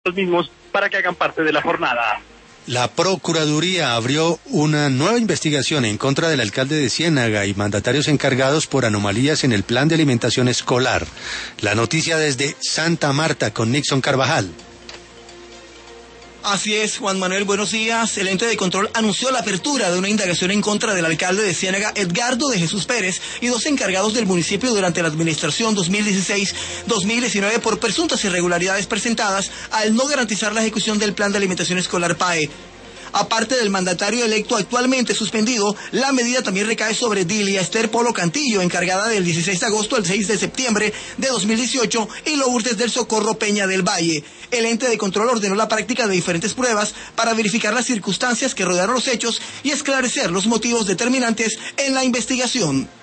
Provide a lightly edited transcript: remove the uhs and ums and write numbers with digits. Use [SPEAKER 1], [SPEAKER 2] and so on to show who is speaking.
[SPEAKER 1] los mismos para que hagan parte de la jornada.
[SPEAKER 2] La Procuraduría abrió una nueva investigación en contra del alcalde de Ciénaga y mandatarios encargados por anomalías en el plan de alimentación escolar. La noticia desde Santa Marta con Nixon Carvajal.
[SPEAKER 3] Así es, Juan Manuel, buenos días. El ente de control anunció la apertura de una indagación en contra del alcalde de Ciénaga, Edgardo de Jesús Pérez, y 2 encargados del municipio durante la administración 2016-2019 por presuntas irregularidades presentadas al no garantizar la ejecución del plan de alimentación escolar PAE. Aparte del mandatario electo actualmente suspendido, la medida también recae sobre Dilia Esther Polo Cantillo, encargada del 16 de agosto al 6 de septiembre de 2018, y Lourdes del Socorro Peña del Valle. El ente de control ordenó la práctica de diferentes pruebas para verificar las circunstancias que rodearon los hechos y esclarecer los motivos determinantes en la investigación.